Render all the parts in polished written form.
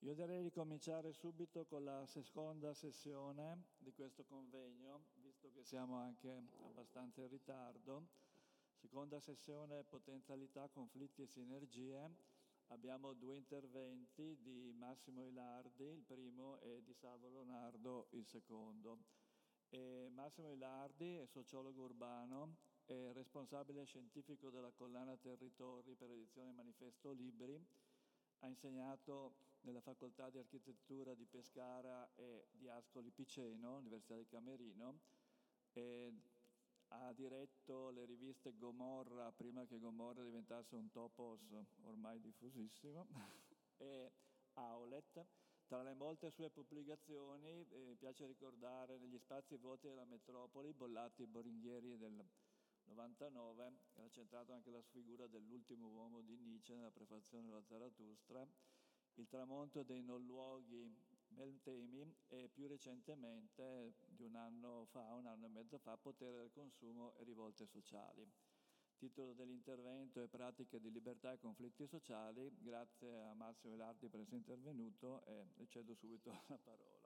Io direi di cominciare subito con la seconda sessione di questo convegno, visto che siamo anche abbastanza in ritardo. Seconda sessione, potenzialità, conflitti e sinergie. Abbiamo due interventi di Massimo Ilardi, il primo, e di Salvo Leonardo, il secondo. Massimo Ilardi è sociologo urbano, è responsabile scientifico della collana Territori per edizione Manifesto Libri. Ha insegnato nella facoltà di architettura di Pescara e di Ascoli Piceno, Università di Camerino, e ha diretto le riviste Gomorra prima che Gomorra diventasse un topos ormai diffusissimo e Aulet. Tra le molte sue pubblicazioni piace ricordare negli spazi vuoti della metropoli, Bollati e Boringhieri del 99, era centrato anche la figura dell'ultimo uomo di Nietzsche nella prefazione della Zarathustra, il tramonto dei non luoghi Meltemi e più recentemente, di un anno e mezzo fa, Potere del consumo e rivolte sociali. Titolo dell'intervento è Pratiche di libertà e conflitti sociali. Grazie a Massimo Ilardi per essere intervenuto e le cedo subito la parola.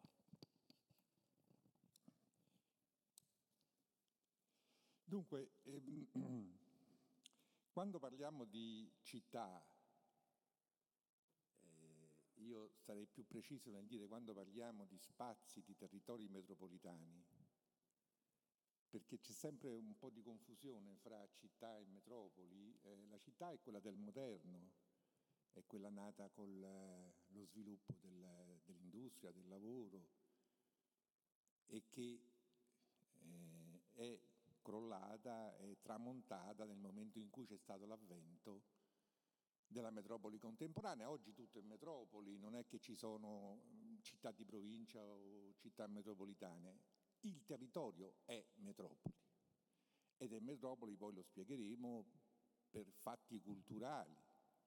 Dunque, quando parliamo di città, io sarei più preciso nel dire quando parliamo di spazi, di territori metropolitani, perché c'è sempre un po' di confusione fra città e metropoli. La città è quella del moderno, è quella nata con lo sviluppo dell'industria, del lavoro, e che è crollata e tramontata nel momento in cui c'è stato l'avvento della metropoli contemporanea. Oggi tutto è metropoli, non è che ci sono città di provincia o città metropolitane. Il territorio è metropoli ed è metropoli, poi lo spiegheremo, per fatti culturali.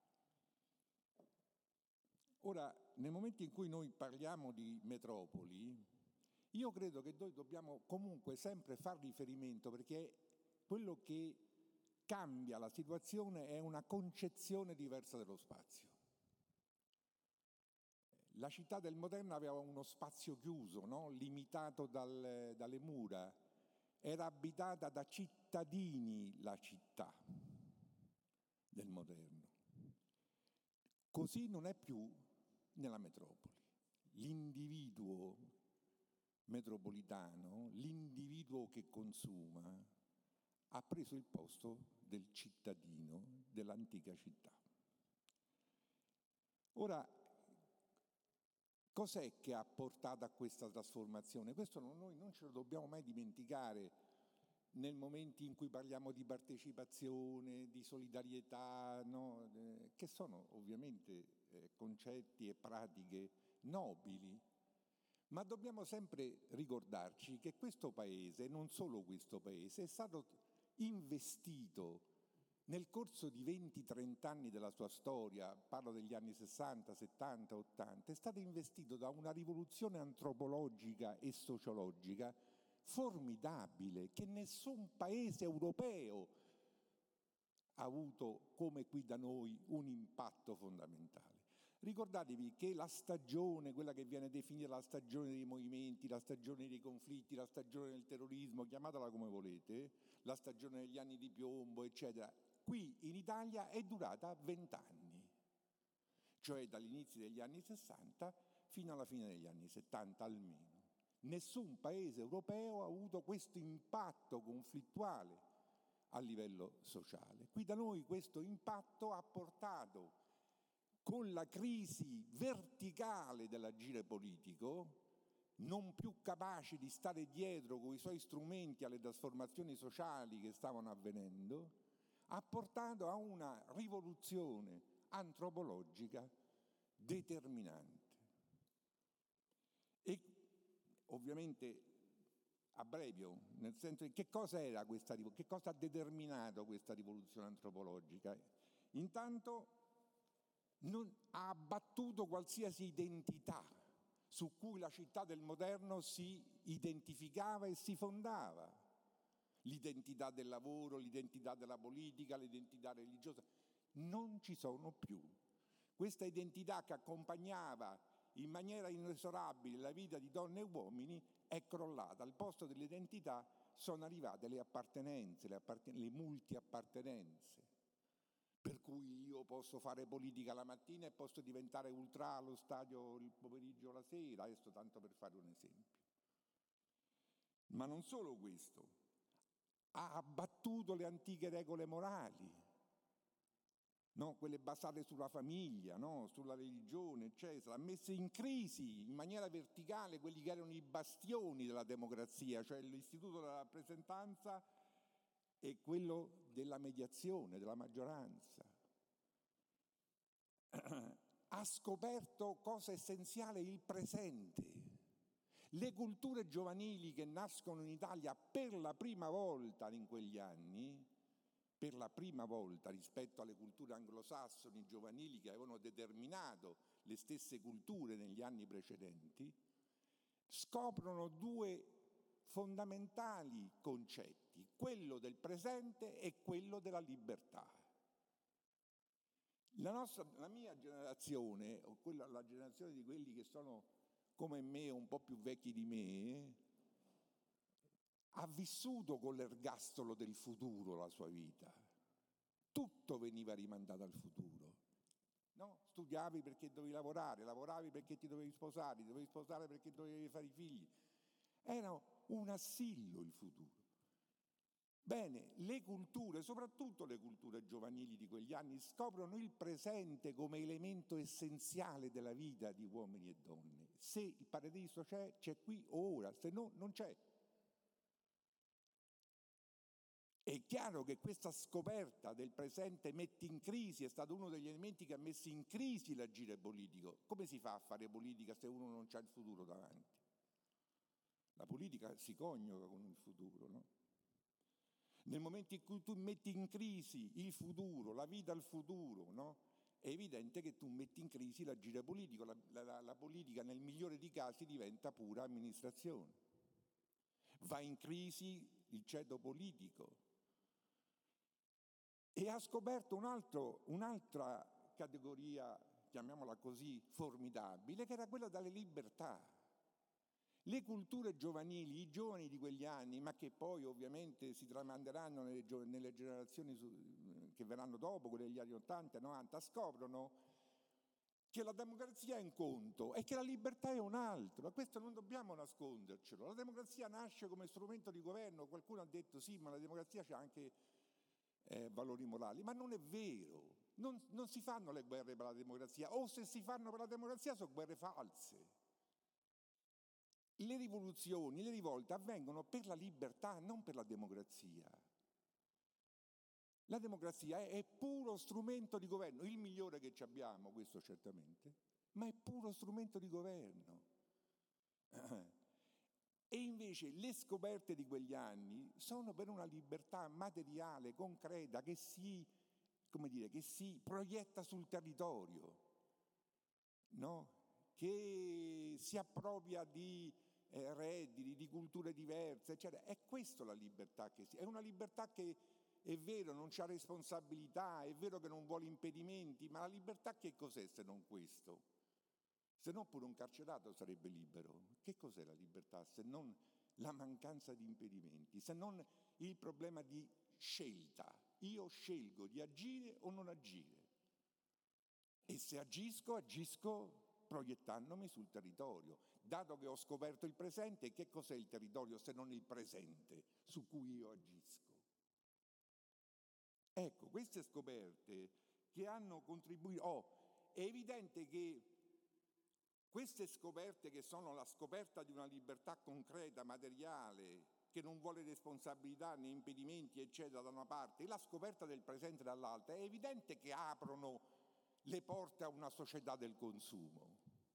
Ora, nel momento in cui noi parliamo di metropoli, io credo che noi dobbiamo comunque sempre far riferimento, perché quello che cambia la situazione è una concezione diversa dello spazio. La città del moderno aveva uno spazio chiuso, no? Limitato dalle mura, era abitata da cittadini la città del moderno. Così non è più nella metropoli. L'individuo metropolitano, l'individuo che consuma, ha preso il posto del cittadino dell'antica città. Ora, cos'è che ha portato a questa trasformazione? Questo noi non ce lo dobbiamo mai dimenticare nel momento in cui parliamo di partecipazione, di solidarietà, no? Che sono ovviamente concetti e pratiche nobili. Ma dobbiamo sempre ricordarci che questo paese, non solo questo paese, è stato investito nel corso di 20-30 anni della sua storia, parlo degli anni 60, 70, 80, è stato investito da una rivoluzione antropologica e sociologica formidabile che nessun paese europeo ha avuto come qui da noi un impatto fondamentale. Ricordatevi che la stagione, quella che viene definita la stagione dei movimenti, la stagione dei conflitti, la stagione del terrorismo, chiamatela come volete, la stagione degli anni di piombo, eccetera, qui in Italia è durata 20 anni, cioè dall'inizio degli anni 60 fino alla fine degli anni 70 almeno. Nessun paese europeo ha avuto questo impatto conflittuale a livello sociale. Qui da noi questo impatto ha portato, con la crisi verticale dell'agire politico, non più capaci di stare dietro con i suoi strumenti alle trasformazioni sociali che stavano avvenendo, ha portato a una rivoluzione antropologica determinante. E ovviamente abbrevio, nel senso che cosa era questa rivoluzione, che cosa ha determinato questa rivoluzione antropologica? Intanto non ha abbattuto qualsiasi identità su cui la città del moderno si identificava e si fondava. L'identità del lavoro, l'identità della politica, l'identità religiosa, non ci sono più. Questa identità che accompagnava in maniera inesorabile la vita di donne e uomini, è crollata. Al posto dell'identità sono arrivate le appartenenze, le multi-appartenenze. Per cui io posso fare politica la mattina e posso diventare ultra allo stadio il pomeriggio o la sera, adesso tanto per fare un esempio. Ma non solo questo, ha abbattuto le antiche regole morali, no? Quelle basate sulla famiglia, no? Sulla religione, eccetera. Ha messo in crisi in maniera verticale quelli che erano i bastioni della democrazia, cioè l'istituto della rappresentanza e quello della mediazione, della maggioranza. Ha scoperto cosa essenziale: il presente. Le culture giovanili che nascono in Italia per la prima volta in quegli anni, per la prima volta rispetto alle culture anglosassoni giovanili che avevano determinato le stesse culture negli anni precedenti, scoprono due fondamentali concetti: quello del presente e quello della libertà. La mia generazione, o la generazione di quelli che sono come me, un po' più vecchi di me, ha vissuto con l'ergastolo del futuro la sua vita. Tutto veniva rimandato al futuro. No? Studiavi perché dovevi lavorare, lavoravi perché ti dovevi sposare perché dovevi fare i figli. Era un assillo il futuro. Bene, le culture, soprattutto le culture giovanili di quegli anni, scoprono il presente come elemento essenziale della vita di uomini e donne. Se il paradiso c'è qui o ora, se no non c'è. È chiaro che questa scoperta del presente mette in crisi, è stato uno degli elementi che ha messo in crisi l'agire politico. Come si fa a fare politica se uno non c'ha il futuro davanti? La politica si coniuga con il futuro, no? Nel momento in cui tu metti in crisi il futuro, la vita al futuro, no? È evidente che tu metti in crisi l'agire politico. La politica nel migliore dei casi diventa pura amministrazione. Va in crisi il ceto politico. E ha scoperto un'altra categoria, chiamiamola così, formidabile, che era quella delle libertà. Le culture giovanili, i giovani di quegli anni, ma che poi ovviamente si tramanderanno nelle generazioni che verranno dopo, quelle degli anni 80 e 90, scoprono che la democrazia è un conto e che la libertà è un altro. Ma questo non dobbiamo nascondercelo. La democrazia nasce come strumento di governo. Qualcuno ha detto sì, ma la democrazia c'ha anche valori morali. Ma non è vero. Non si fanno le guerre per la democrazia, o se si fanno per la democrazia sono guerre false. Le rivoluzioni, le rivolte avvengono per la libertà, non per la democrazia. La democrazia è puro strumento di governo, il migliore che ci abbiamo, questo certamente, ma è puro strumento di governo. E invece le scoperte di quegli anni sono per una libertà materiale, concreta, che si proietta sul territorio, no? Che si appropria di redditi, di culture diverse, eccetera. È questa la libertà è una libertà che è vero, non c'ha responsabilità, è vero che non vuole impedimenti, ma la libertà che cos'è se non questo? Se no pure un carcerato sarebbe libero. Che cos'è la libertà se non la mancanza di impedimenti, se non il problema di scelta? Io scelgo di agire o non agire. E se agisco proiettandomi sul territorio. Dato che ho scoperto il presente, che cos'è il territorio se non il presente su cui io agisco? Ecco, queste scoperte che hanno contribuito, è evidente che queste scoperte, che sono la scoperta di una libertà concreta, materiale, che non vuole responsabilità né impedimenti, eccetera, da una parte, e la scoperta del presente dall'altra, è evidente che aprono le porte a una società del consumo,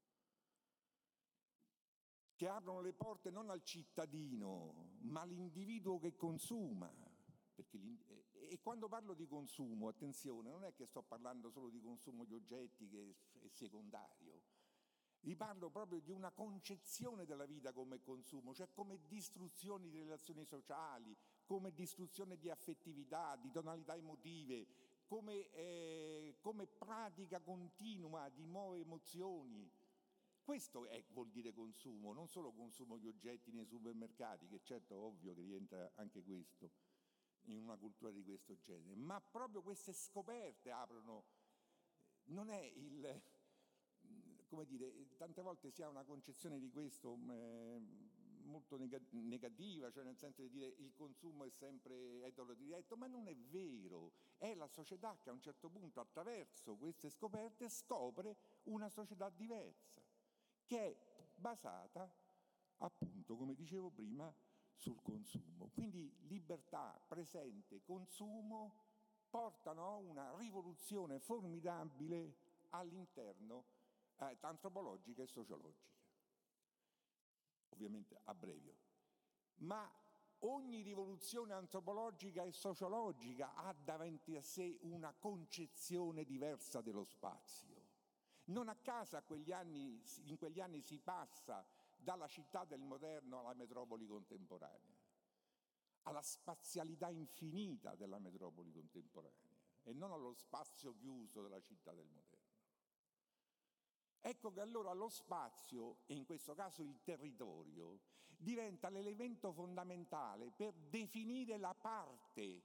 che aprono le porte non al cittadino, ma all'individuo che consuma. E quando parlo di consumo, attenzione, non è che sto parlando solo di consumo di oggetti, che è secondario. Vi parlo proprio di una concezione della vita come consumo, cioè come distruzione di relazioni sociali, come distruzione di affettività, di tonalità emotive, come pratica continua di nuove emozioni, Questo vuol dire consumo, non solo consumo di oggetti nei supermercati, che certo ovvio che rientra anche questo in una cultura di questo genere, ma proprio queste scoperte aprono, non è il, come dire, tante volte si ha una concezione di questo molto negativa, cioè nel senso di dire il consumo è sempre eterodiretto, ma non è vero, è la società che a un certo punto attraverso queste scoperte scopre una società diversa, che è basata appunto, come dicevo prima, sul consumo. Quindi libertà, presente, consumo portano a una rivoluzione formidabile all'interno antropologica e sociologica. Ovviamente abbrevio. Ma ogni rivoluzione antropologica e sociologica ha davanti a sé una concezione diversa dello spazio. Non a caso in quegli anni si passa dalla città del moderno alla metropoli contemporanea, alla spazialità infinita della metropoli contemporanea e non allo spazio chiuso della città del moderno. Ecco che allora lo spazio, e in questo caso il territorio, diventa l'elemento fondamentale per definire la parte,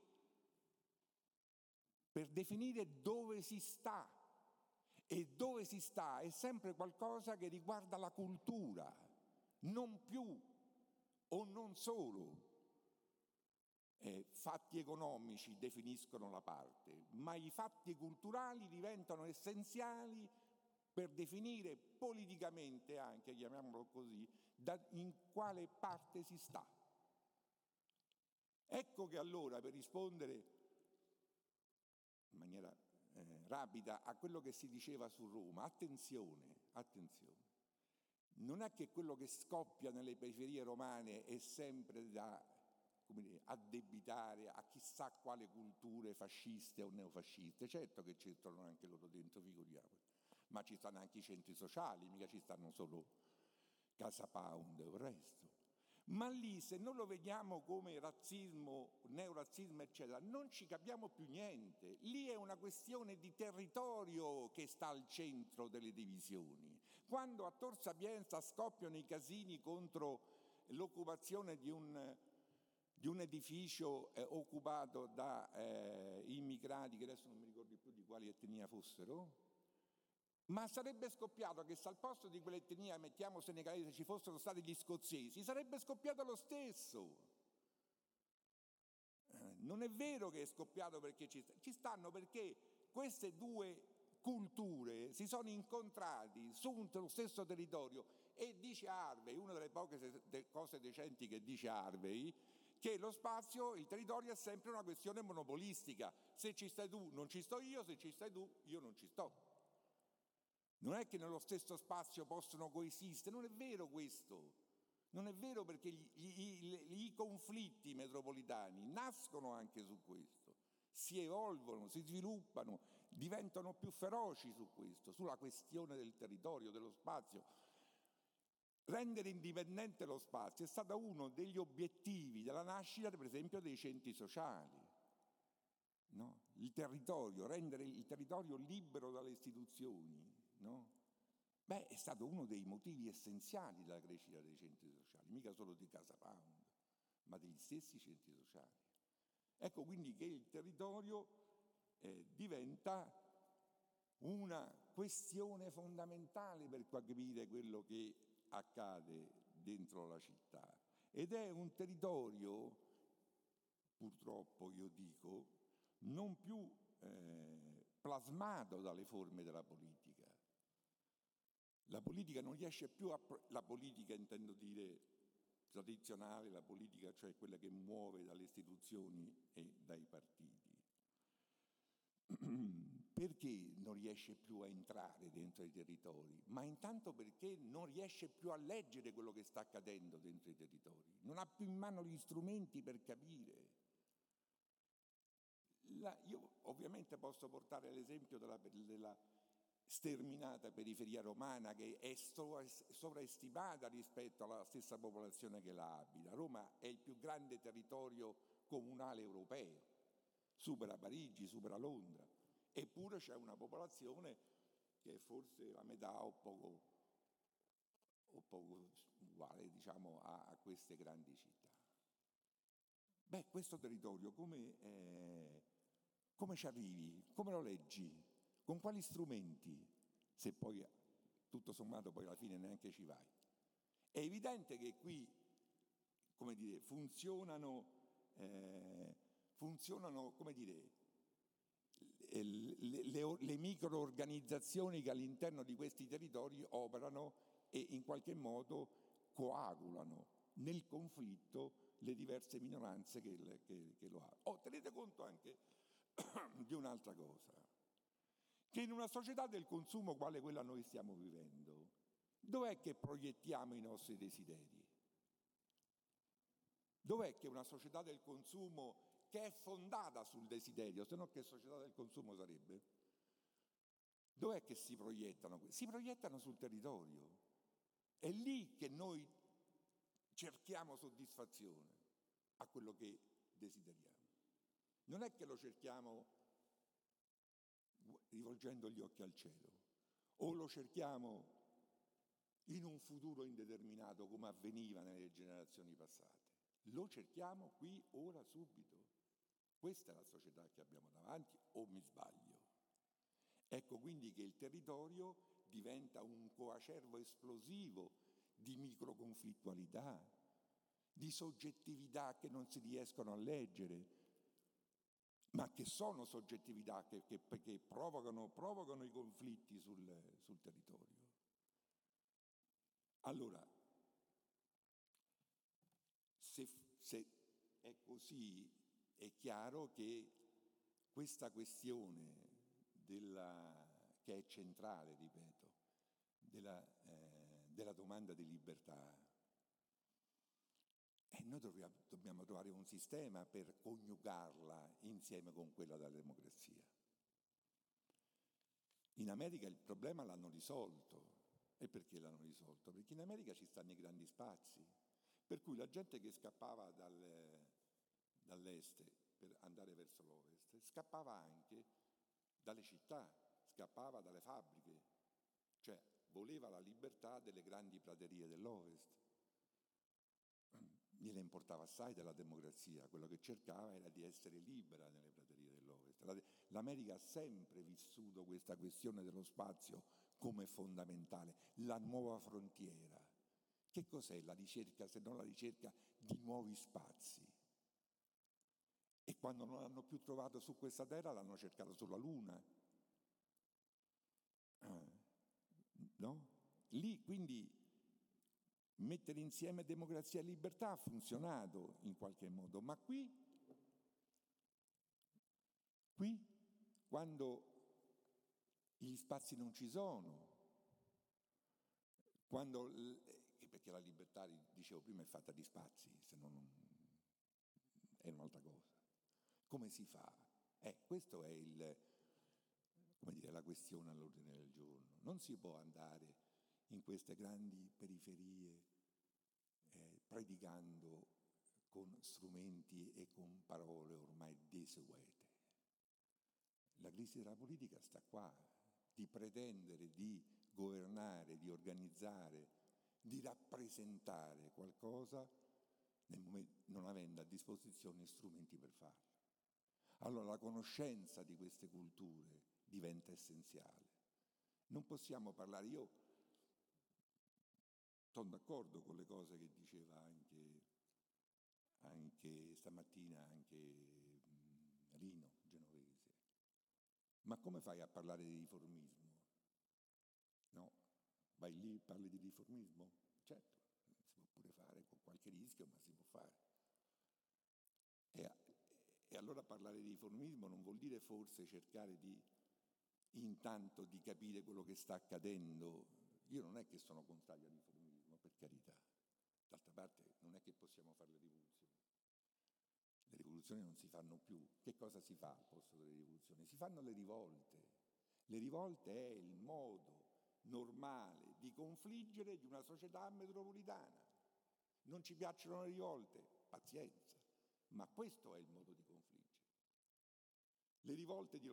per definire dove si sta. E dove si sta è sempre qualcosa che riguarda la cultura, non più o non solo fatti economici definiscono la parte, ma i fatti culturali diventano essenziali per definire politicamente anche, chiamiamolo così, in quale parte si sta. Ecco che allora, per rispondere in maniera rapida a quello che si diceva su Roma, attenzione, non è che quello che scoppia nelle periferie romane è sempre da, come dire, addebitare a chissà quale culture fasciste o neofasciste. Certo che c'entrano anche loro dentro, figuriamoci, ma ci stanno anche i centri sociali, mica ci stanno solo Casa Pound e il resto. Ma lì, se non lo vediamo come razzismo, neorazzismo, eccetera, non ci capiamo più niente. Lì è una questione di territorio che sta al centro delle divisioni. Quando a Tor Sapienza scoppiano i casini contro l'occupazione di un edificio occupato da immigrati, che adesso non mi ricordo più di quali etnia fossero, ma sarebbe scoppiato che se al posto di quell'etnia, mettiamo senegalese, ci fossero stati gli scozzesi, sarebbe scoppiato lo stesso. Non è vero che è scoppiato perché ci stanno perché queste due culture si sono incontrati sullo stesso territorio e dice Harvey, una delle poche cose decenti che dice Harvey, che lo spazio, il territorio è sempre una questione monopolistica. Se ci stai tu non ci sto io, se ci stai tu io non ci sto. Non è che nello stesso spazio possono coesistere, non è vero questo. Non è vero perché i conflitti metropolitani nascono anche su questo, si evolvono, si sviluppano, diventano più feroci su questo, sulla questione del territorio, dello spazio. Rendere indipendente lo spazio è stato uno degli obiettivi della nascita, per esempio, dei centri sociali. No? Il territorio, rendere il territorio libero dalle istituzioni. No? Beh, è stato uno dei motivi essenziali della crescita dei centri sociali, mica solo di Casa Pound, ma degli stessi centri sociali. Ecco quindi che il territorio diventa una questione fondamentale per capire quello che accade dentro la città. Ed è un territorio, purtroppo io dico, non più plasmato dalle forme della politica. La politica non riesce più la politica intendo dire tradizionale, la politica cioè quella che muove dalle istituzioni e dai partiti. Perché non riesce più a entrare dentro i territori? Ma intanto perché non riesce più a leggere quello che sta accadendo dentro i territori, non ha più in mano gli strumenti per capire. Io ovviamente posso portare l'esempio della sterminata periferia romana che è sovraestimata rispetto alla stessa popolazione che la abita. Roma è il più grande territorio comunale europeo, supera Parigi, supera Londra, eppure c'è una popolazione che è forse la metà o o poco uguale, diciamo, a queste grandi città. Beh, questo territorio come ci arrivi? Come lo leggi? Con quali strumenti? Se poi tutto sommato poi alla fine neanche ci vai. È evidente che qui, come dire, funzionano, come dire, le microorganizzazioni che all'interno di questi territori operano e in qualche modo coagulano nel conflitto le diverse minoranze che lo hanno. Tenete conto anche di un'altra cosa, che in una società del consumo quale quella noi stiamo vivendo, dov'è che proiettiamo i nostri desideri? Dov'è che una società del consumo che è fondata sul desiderio, se no che società del consumo sarebbe? Dov'è che si proiettano? Si proiettano sul territorio. È lì che noi cerchiamo soddisfazione a quello che desideriamo. Non è che lo cerchiamo rivolgendo gli occhi al cielo, o lo cerchiamo in un futuro indeterminato come avveniva nelle generazioni passate. Lo cerchiamo qui, ora, subito. Questa è la società che abbiamo davanti, o mi sbaglio? Ecco quindi che il territorio diventa un coacervo esplosivo di microconflittualità, di soggettività che non si riescono a leggere, ma che sono soggettività che provocano i conflitti sul territorio. Allora, se è così, è chiaro che questa questione che è centrale, ripeto, della domanda di libertà, noi dobbiamo trovare un sistema per coniugarla insieme con quella della democrazia. In America il problema l'hanno risolto. E perché l'hanno risolto? Perché in America ci stanno i grandi spazi, per cui la gente che scappava dall'est per andare verso l'ovest scappava anche dalle città, scappava dalle fabbriche, cioè voleva la libertà delle grandi praterie dell'ovest. Gliene importava assai della democrazia, quello che cercava era di essere libera nelle praterie dell'ovest. L'America ha sempre vissuto questa questione dello spazio come fondamentale, la nuova frontiera. Che cos'è la ricerca se non la ricerca di nuovi spazi? E quando non l'hanno più trovato su questa terra l'hanno cercato sulla Luna. No? Lì quindi mettere insieme democrazia e libertà ha funzionato in qualche modo, ma qui quando gli spazi non ci sono, perché la libertà, dicevo prima, è fatta di spazi, se no è un'altra cosa. Come si fa? Questo è la questione all'ordine del giorno. Non si può andare in queste grandi periferie predicando con strumenti e con parole ormai desuete. La crisi della politica sta qua, di pretendere di governare, di organizzare, di rappresentare qualcosa non avendo a disposizione strumenti per farlo. Allora la conoscenza di queste culture diventa essenziale. Non possiamo parlare, io sono d'accordo con le cose che diceva anche stamattina, Rino Genovese. Ma come fai a parlare di riformismo? No? Vai lì e parli di riformismo? Certo, si può pure fare con qualche rischio, ma si può fare. E allora parlare di riformismo non vuol dire forse cercare intanto di capire quello che sta accadendo. Io non è che sono contrario al riformismo, per carità. D'altra parte non è che possiamo fare le rivoluzioni. Le rivoluzioni non si fanno più. Che cosa si fa al posto delle rivoluzioni? Si fanno le rivolte. Le rivolte è il modo normale di confliggere di una società metropolitana. Non ci piacciono le rivolte? Pazienza. Ma questo è il modo di confliggere. Le rivolte di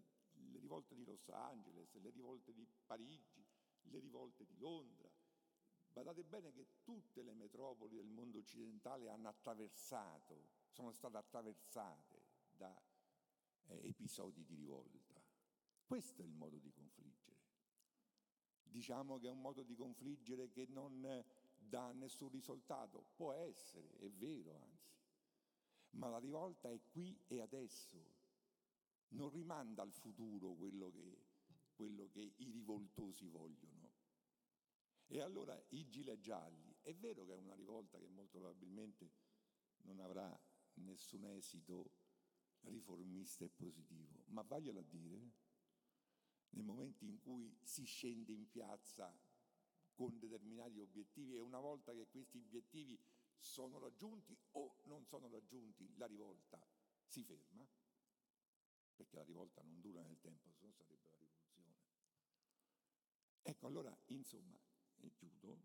Los Angeles, le rivolte di Parigi, le rivolte di Londra, Badate bene che tutte le metropoli del mondo occidentale sono state attraversate da episodi di rivolta. Questo è il modo di confliggere. Diciamo che è un modo di confliggere che non dà nessun risultato. Può essere, è vero anzi. Ma la rivolta è qui e adesso. Non rimanda al futuro quello che i rivoltosi vogliono. E allora i gilet gialli, è vero che è una rivolta che molto probabilmente non avrà nessun esito riformista e positivo, ma vaglielo a dire, nel momento in cui si scende in piazza con determinati obiettivi e una volta che questi obiettivi sono raggiunti o non sono raggiunti, la rivolta si ferma, perché la rivolta non dura nel tempo, se no sarebbe la rivoluzione. Ecco, allora, insomma, e chiudo,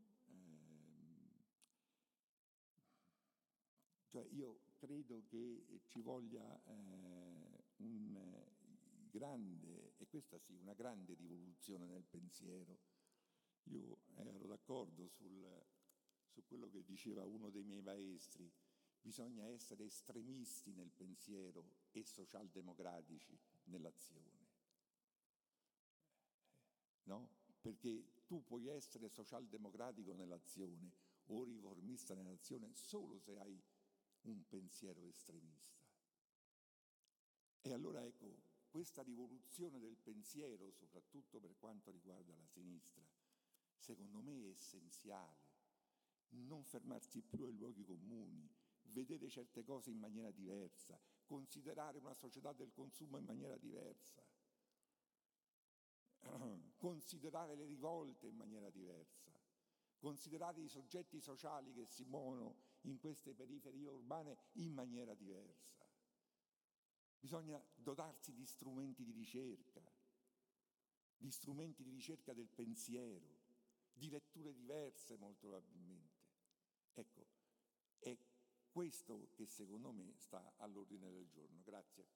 cioè io credo che ci voglia un grande, e questa sì, una grande rivoluzione nel pensiero. Io ero d'accordo su quello che diceva uno dei miei maestri: bisogna essere estremisti nel pensiero e socialdemocratici nell'azione. No? Perché tu puoi essere socialdemocratico nell'azione o riformista nell'azione solo se hai un pensiero estremista. E allora ecco, questa rivoluzione del pensiero, soprattutto per quanto riguarda la sinistra, secondo me è essenziale. Non fermarsi più ai luoghi comuni, vedere certe cose in maniera diversa, considerare una società del consumo in maniera diversa, considerare le rivolte in maniera diversa, considerare i soggetti sociali che si muovono in queste periferie urbane in maniera diversa. Bisogna dotarsi di strumenti di ricerca del pensiero, di letture diverse molto probabilmente. Ecco, è questo che secondo me sta all'ordine del giorno. Grazie.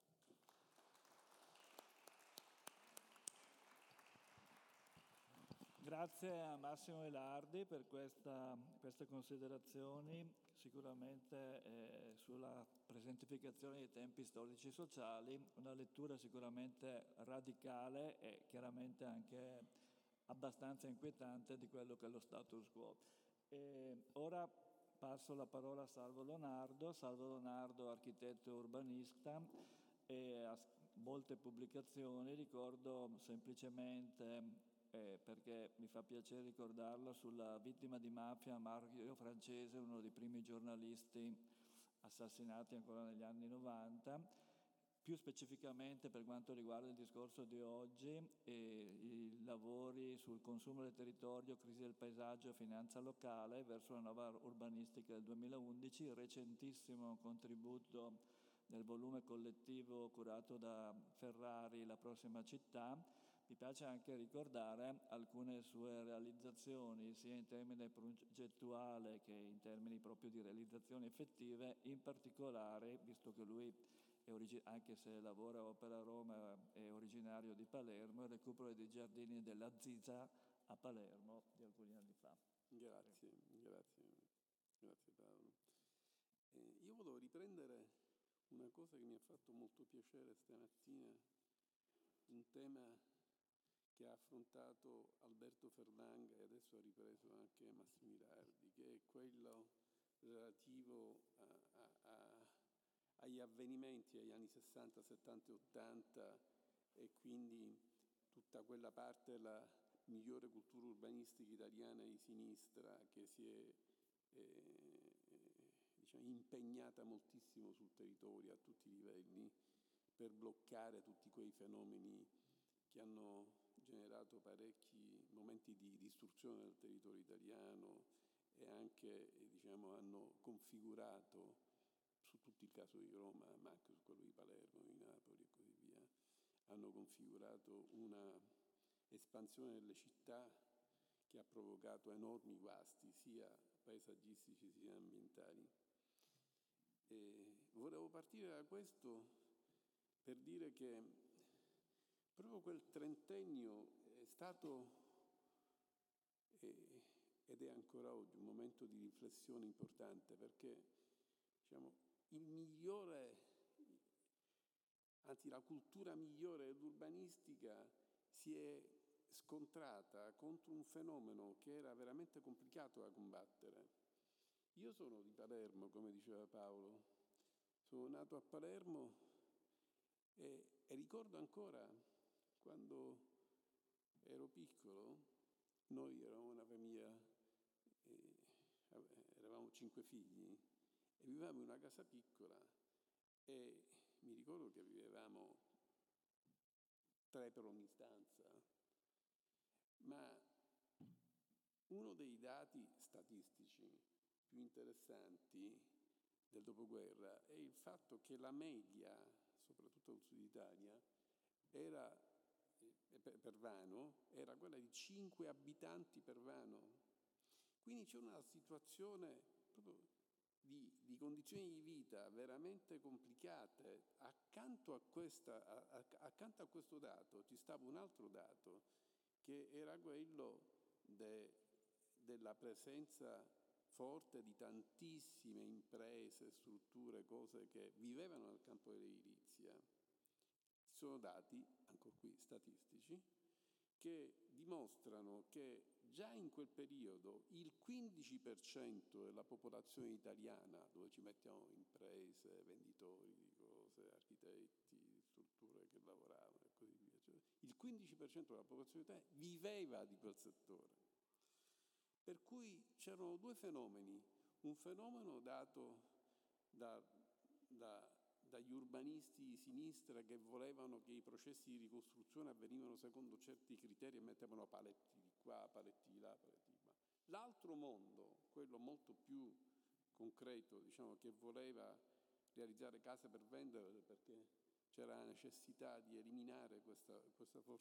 Grazie a Massimo Elardi per queste considerazioni, sicuramente sulla presentificazione dei tempi storici e sociali, una lettura sicuramente radicale e chiaramente anche abbastanza inquietante di quello che è lo status quo. Ora passo la parola a Salvo Lonardo, architetto urbanista e ha molte pubblicazioni. Ricordo semplicemente, perché mi fa piacere ricordarlo, sulla vittima di mafia Mario Francese, uno dei primi giornalisti assassinati ancora negli anni 90. Più specificamente per quanto riguarda il discorso di oggi, i lavori sul consumo del territorio, crisi del paesaggio e finanza locale verso la nuova urbanistica del 2011, il recentissimo contributo nel volume collettivo curato da Ferrari, La prossima città. Mi piace anche ricordare alcune sue realizzazioni, sia in termini progettuale che in termini proprio di realizzazioni effettive, in particolare, visto che lui anche se lavora e opera a Roma, è originario di Palermo, il recupero dei giardini della Ziza a Palermo di alcuni anni fa. Grazie Paolo. Io volevo riprendere una cosa che mi ha fatto molto piacere stamattina, un tema che ha affrontato Alberto Ferranga e adesso ha ripreso anche Massimo Elardi, che è quello relativo agli avvenimenti agli anni 60, 70 e 80 e quindi tutta quella parte della migliore cultura urbanistica italiana di sinistra che si è impegnata moltissimo sul territorio a tutti i livelli per bloccare tutti quei fenomeni che hanno generato parecchi momenti di distruzione del territorio italiano e anche hanno configurato, su tutto il caso di Roma, ma anche su quello di Palermo, di Napoli e così via, hanno configurato una espansione delle città che ha provocato enormi guasti, sia paesaggistici sia ambientali. E volevo partire da questo per dire che proprio quel trentennio è ed è ancora oggi un momento di riflessione importante, perché diciamo, la cultura migliore dell'urbanistica si è scontrata contro un fenomeno che era veramente complicato da combattere. Io sono di Palermo, come diceva Paolo, sono nato a Palermo e ricordo ancora quando ero piccolo, noi eravamo una famiglia, eravamo 5 figli e vivevamo in una casa piccola e mi ricordo che vivevamo 3 per ogni stanza, ma uno dei dati statistici più interessanti del dopoguerra è il fatto che la media, soprattutto nel sud Italia, era per vano, era quella di 5 abitanti per vano. Quindi c'è una situazione proprio di condizioni di vita veramente complicate. Accanto a questo dato ci stava un altro dato, che era quello della presenza forte di tantissime imprese, strutture, cose che vivevano nel campo dell'edilizia. Ci sono dati, ancora qui statistici, che dimostrano che già in quel periodo il 15% della popolazione italiana, dove ci mettiamo imprese, venditori di cose, architetti, strutture che lavoravano e così via, cioè, il 15% della popolazione italiana viveva di quel settore. Per cui c'erano 2 fenomeni, un fenomeno dato dagli urbanisti di sinistra che volevano che i processi di ricostruzione avvenivano secondo certi criteri e mettevano paletti di qua, paletti di là, paletti di qua. L'altro mondo, quello molto più concreto, diciamo, che voleva realizzare case per vendere perché c'era la necessità di eliminare questo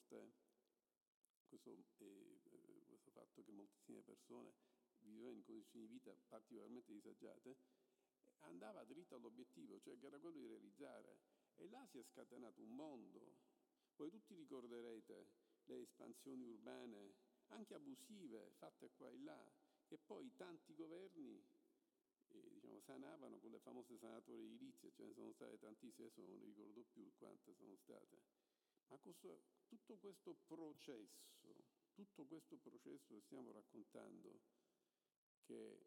fatto che moltissime persone vivevano in condizioni di vita particolarmente disagiate, andava dritto all'obiettivo, cioè che era quello di realizzare. E là si è scatenato un mondo. Voi tutti ricorderete le espansioni urbane, anche abusive, fatte qua e là, che poi tanti governi sanavano con le famose sanatorie edilizie. Ce ne sono state tantissime, adesso non ricordo più quante sono state. Ma tutto questo processo che stiamo raccontando, che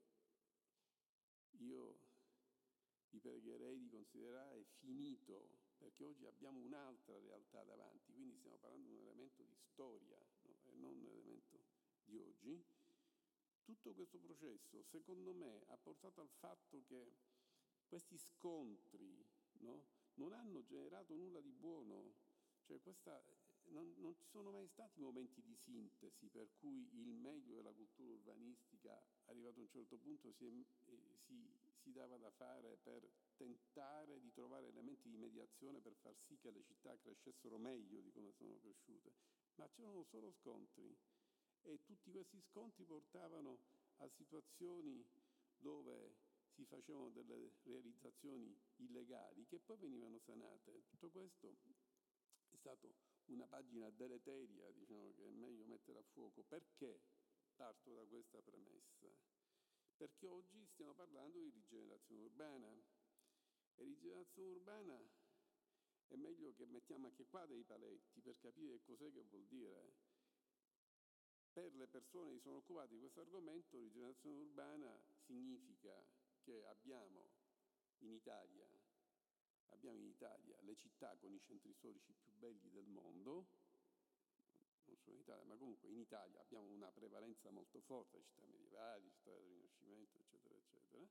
io vi pregherei di considerare finito, perché oggi abbiamo un'altra realtà davanti, quindi stiamo parlando di un elemento di storia, no? E non un elemento di oggi. Tutto questo processo, secondo me, ha portato al fatto che questi scontri, no, non hanno generato nulla di buono. Cioè non ci sono mai stati momenti di sintesi per cui il meglio della cultura urbanistica, arrivato a un certo punto, si dava da fare per tentare di trovare elementi di mediazione per far sì che le città crescessero meglio di come sono cresciute. Ma c'erano solo scontri e tutti questi scontri portavano a situazioni dove si facevano delle realizzazioni illegali che poi venivano sanate. Tutto questo è stato una pagina deleteria, diciamo, che è meglio mettere a fuoco. Perché parto da questa premessa? Perché oggi stiamo parlando di rigenerazione urbana. E rigenerazione urbana è meglio che mettiamo anche qua dei paletti per capire cos'è che vuol dire. Per le persone che sono occupate di questo argomento, rigenerazione urbana significa che abbiamo in Italia le città con i centri storici più belli del mondo, non solo in Italia, ma comunque in Italia abbiamo una prevalenza molto forte di città medievali, città del Rinascimento, eccetera, eccetera.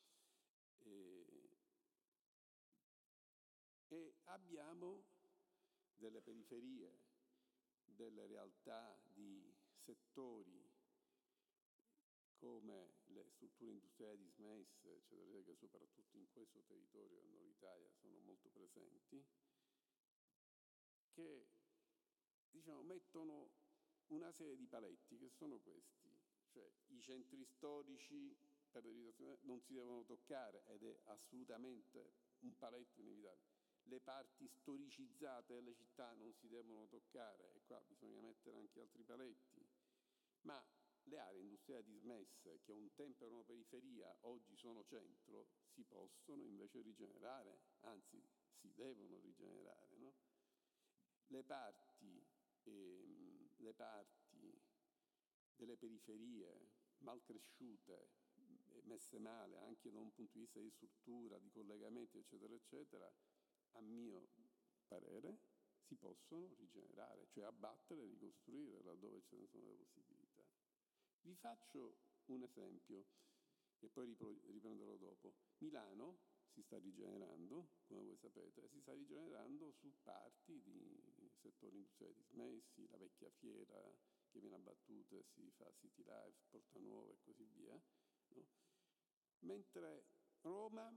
E abbiamo delle periferie, delle realtà di settori come le strutture industriali dismesse, eccetera, che soprattutto in questo territorio del Nord Italia sono molto presenti, che mettono una serie di paletti che sono questi, cioè i centri storici per la ristorazione non si devono toccare ed è assolutamente un paletto inevitabile. Le parti storicizzate delle città non si devono toccare e qua bisogna mettere anche altri paletti, ma le aree industriali dismesse, che un tempo erano periferia, oggi sono centro, si possono invece rigenerare, anzi si devono rigenerare, no? Le parti delle periferie mal cresciute, messe male anche da un punto di vista di struttura, di collegamenti, eccetera, eccetera, a mio parere si possono rigenerare, cioè abbattere e ricostruire laddove ce ne sono le possibilità. Vi faccio un esempio e poi riprenderò dopo. Milano si sta rigenerando, come voi sapete, si sta rigenerando su parti di settori industriali dismessi, la vecchia fiera che viene abbattuta e si fa City Life, Porta Nuova e così via, no? Mentre Roma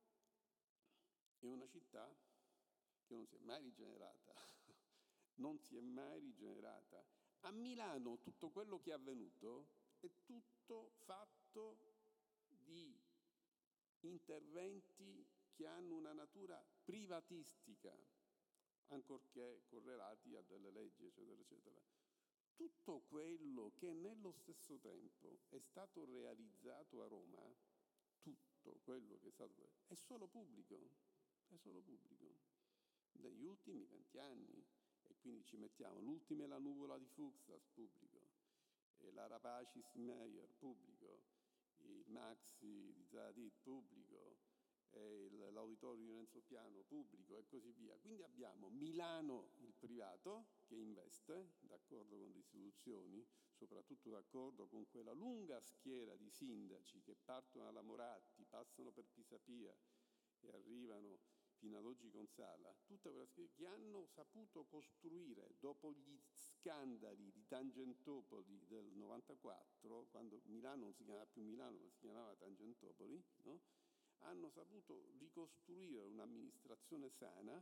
è una città che non si è mai rigenerata, non si è mai rigenerata. A Milano tutto quello che è avvenuto è tutto fatto di interventi che hanno una natura privatistica, ancorché correlati a delle leggi, eccetera, eccetera. Tutto quello che nello stesso tempo è stato realizzato a Roma, tutto quello che è solo pubblico, è solo pubblico. Negli ultimi 20 anni, e quindi ci mettiamo, l'ultima è la nuvola di Fuxas, pubblico, e la Rapacis Meyer, pubblico, il Maxi di Zadid, pubblico, e l'Auditorio di Renzo Piano, pubblico, e così via. Quindi abbiamo Milano, il privato, che investe, d'accordo con le istituzioni, soprattutto d'accordo con quella lunga schiera di sindaci che partono dalla Moratti, passano per Pisapia e arrivano fino ad oggi con Sala, tutta quella schiera che hanno saputo costruire dopo gli scandali di Tangentopoli del 94, quando Milano non si chiamava più Milano ma si chiamava Tangentopoli, no? Hanno saputo ricostruire un'amministrazione sana,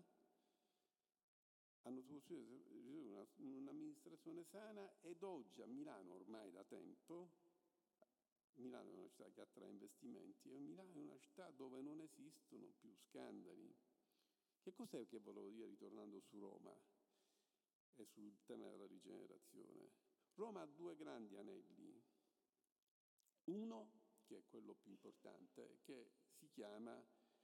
ed oggi a Milano ormai da tempo, Milano è una città che attrae investimenti e Milano è una città dove non esistono più scandali. Che cos'è che volevo dire ritornando su Roma e sul tema della rigenerazione? Roma ha due grandi anelli. Uno, che è quello più importante, che si chiama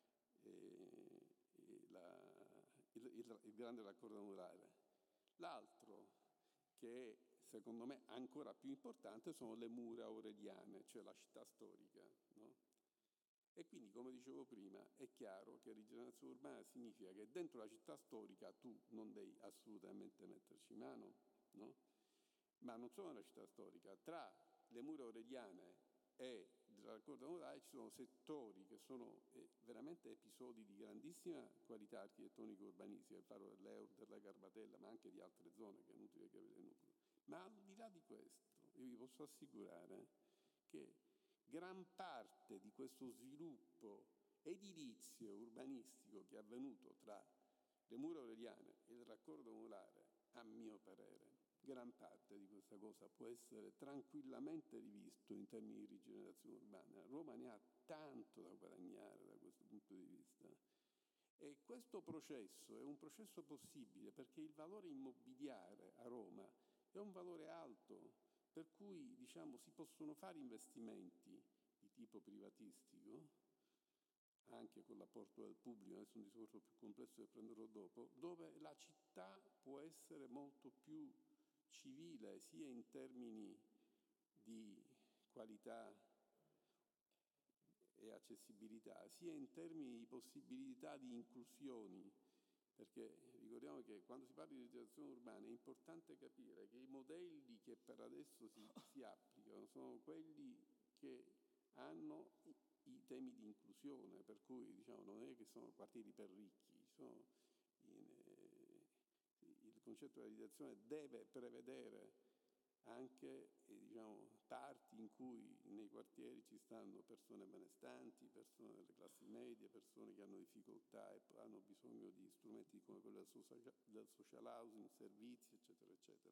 il grande raccordo anulare. L'altro, che è secondo me ancora più importante, sono le mura aureliane, cioè la città storica, no? E quindi, come dicevo prima, è chiaro che rigenerazione urbana significa che dentro la città storica tu non devi assolutamente metterci mano, no? Ma non solo nella città storica, tra le mura aureliane e il raccordo anulare ci sono settori che sono veramente episodi di grandissima qualità architettonica e urbanistica, parlo dell'Eur, della Garbatella, ma anche di altre zone che è inutile che vedete. Ma al di là di questo, io vi posso assicurare che gran parte di questo sviluppo edilizio urbanistico che è avvenuto tra le mura aureliane e il raccordo anulare, a mio parere, gran parte di questa cosa può essere tranquillamente rivisto in termini di rigenerazione urbana. Roma ne ha tanto da guadagnare da questo punto di vista. E questo processo è un processo possibile perché il valore immobiliare a Roma è un valore alto, per cui si possono fare investimenti di tipo privatistico, anche con l'apporto del pubblico, adesso è un discorso più complesso che prenderò dopo, dove la città può essere molto più civile, sia in termini di qualità e accessibilità, sia in termini di possibilità di inclusioni, perché ricordiamo che quando si parla di rigenerazione urbana è importante capire che i modelli che per adesso si applicano sono quelli che hanno i temi di inclusione, per cui non è che sono quartieri per ricchi, il concetto di realizzazione deve prevedere anche parti in cui nei quartieri ci stanno persone benestanti, persone delle classi medie, persone che hanno difficoltà e hanno bisogno di strumenti come quello del social housing, servizi, eccetera, eccetera.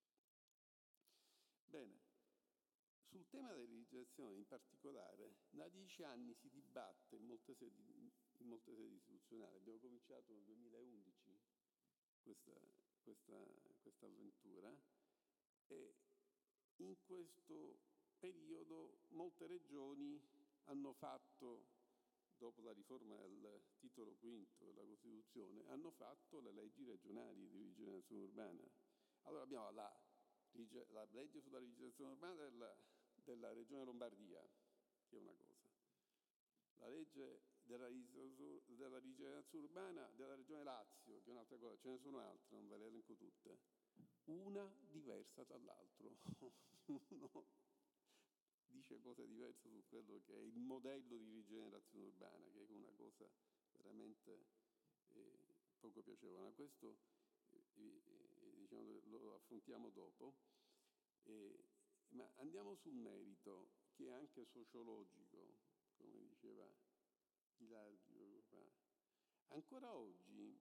Bene, sul tema della rigenerazione in particolare, da 10 anni si dibatte in molte sedi istituzionali. Abbiamo cominciato nel 2011 questa avventura e in questo periodo molte regioni hanno fatto, dopo la riforma del titolo quinto della Costituzione, hanno fatto le leggi regionali di rigenerazione urbana. Allora abbiamo la legge sulla rigenerazione urbana della Regione Lombardia, che è una cosa, la legge della rigenerazione urbana della Regione Lazio, che è un'altra cosa, ce ne sono altre, non ve le elenco tutte, una diversa dall'altro. Uno dice cose diverse su quello che è il modello di rigenerazione urbana, che è una cosa veramente poco piacevole. Ma questo diciamo, lo affrontiamo dopo. Ma andiamo sul merito, che è anche sociologico, come diceva Ilario fa. Ancora oggi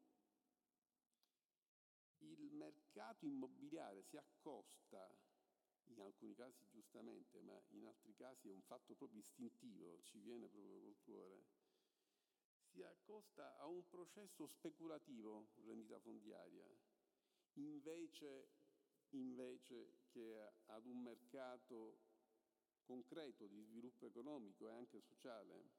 il mercato immobiliare si accosta, in alcuni casi giustamente, ma in altri casi è un fatto proprio istintivo, ci viene proprio col cuore, si accosta a un processo speculativo, rendita fondiaria, invece che ad un mercato concreto di sviluppo economico e anche sociale.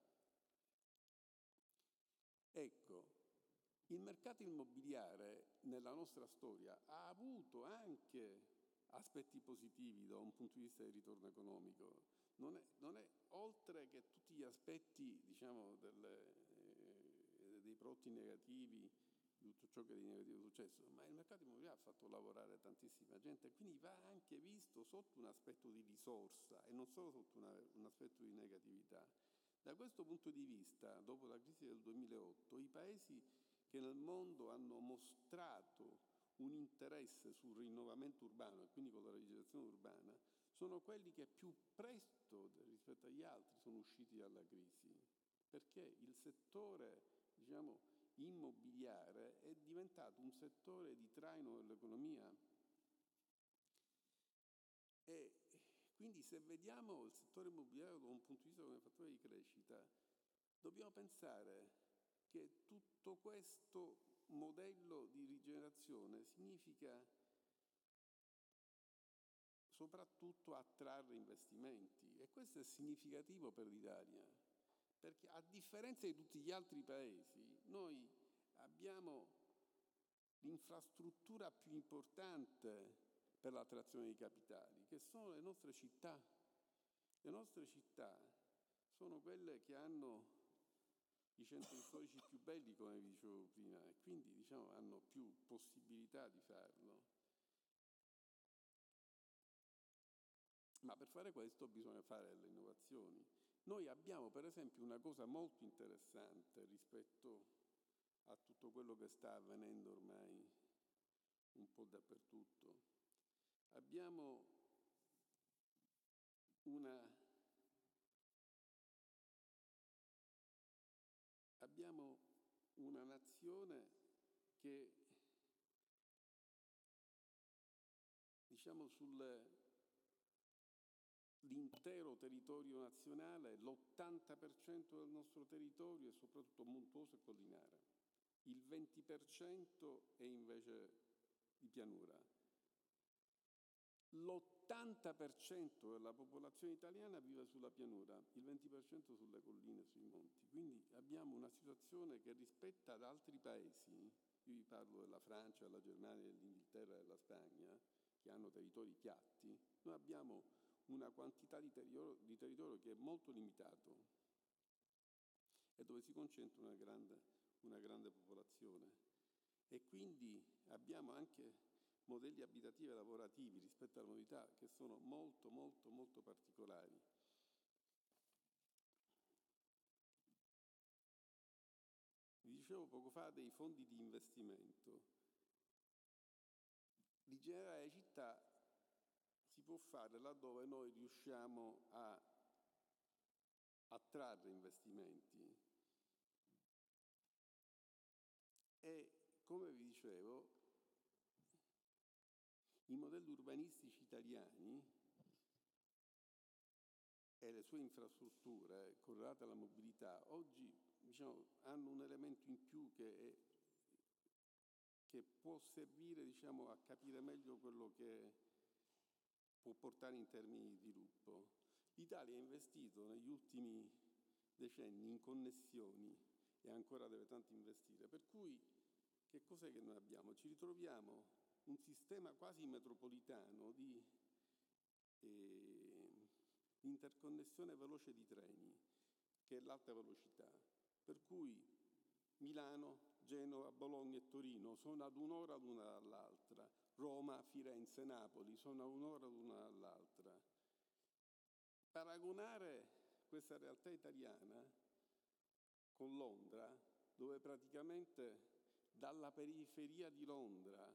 Ecco, il mercato immobiliare nella nostra storia ha avuto anche aspetti positivi da un punto di vista del ritorno economico. Non è oltre che tutti gli aspetti, diciamo, dei prodotti negativi, di tutto ciò che di negativo è successo, ma il mercato immobiliare ha fatto lavorare tantissima gente, quindi va anche visto sotto un aspetto di risorsa e non solo sotto un aspetto di negatività. Da questo punto di vista, dopo la crisi del 2008, i paesi che nel mondo hanno mostrato un interesse sul rinnovamento urbano e quindi con la rigenerazione urbana sono quelli che più presto rispetto agli altri sono usciti dalla crisi, perché il settore, diciamo, immobiliare è diventato un settore di traino dell'economia. E quindi se vediamo il settore immobiliare da un punto di vista come fattore di crescita, dobbiamo pensare che tutto questo modello di rigenerazione significa soprattutto attrarre investimenti, e questo è significativo per l'Italia, perché a differenza di tutti gli altri paesi noi abbiamo l'infrastruttura più importante per l'attrazione di capitali, che sono le nostre città. Le nostre città sono quelle che hanno i centri storici più belli, come vi dicevo prima, e quindi, diciamo, hanno più possibilità di farlo. Ma per fare questo bisogna fare delle innovazioni. Noi abbiamo, per esempio, una cosa molto interessante rispetto a tutto quello che sta avvenendo ormai un po' dappertutto. Abbiamo una nazione che, diciamo, sull'intero territorio nazionale, l'80% del nostro territorio è soprattutto montuoso e collinare, il 20% è invece di pianura. L'80% della popolazione italiana vive sulla pianura, il 20% sulle colline e sui monti. Quindi abbiamo una situazione che rispetto ad altri paesi, io vi parlo della Francia, della Germania, dell'Inghilterra e della Spagna, che hanno territori piatti, noi abbiamo una quantità di territorio che è molto limitato e dove si concentra una grande popolazione. E quindi abbiamo anche modelli abitativi e lavorativi rispetto alla mobilità che sono molto, molto, molto particolari. Vi dicevo poco fa dei fondi di investimento. Rigenerare le città si può fare laddove noi riusciamo a attrarre investimenti. E, come vi dicevo, i modelli urbanistici italiani e le sue infrastrutture correlate alla mobilità oggi, diciamo, hanno un elemento in più che può servire, diciamo, a capire meglio quello che può può portare in termini di sviluppo. L'Italia ha investito negli ultimi decenni in connessioni e ancora deve tanto investire, per cui che cos'è che noi abbiamo? Ci ritroviamo un sistema quasi metropolitano di interconnessione veloce di treni, che è l'alta velocità, per cui Milano, Genova, Bologna e Torino sono ad un'ora l'una dall'altra, Roma, Firenze, Napoli sono a un'ora l'una dall'altra. Paragonare questa realtà italiana con Londra, dove praticamente dalla periferia di Londra